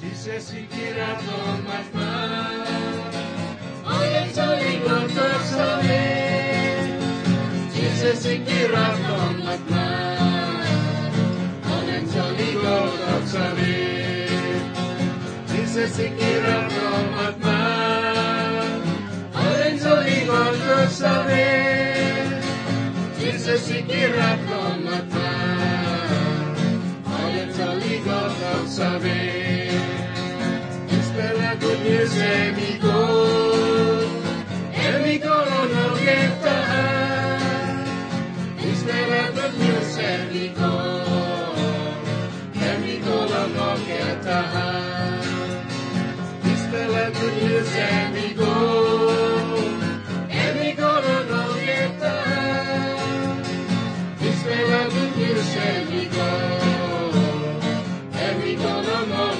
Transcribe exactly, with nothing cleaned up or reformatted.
Sisisikiran umat-Nya oleh saling bersalin. Sisisikiran umat-Nya oleh saling bersalin. Sisisikiran umat-Nya oleh saling bersalin. Sisisikiran umat-Nya oleh saling bersalin. Good news, amigo, amigo, no get Espera good news, amigo, amigo, no get Espera good news, amigo, amigo, no get Espera good news, amigo, amigo, no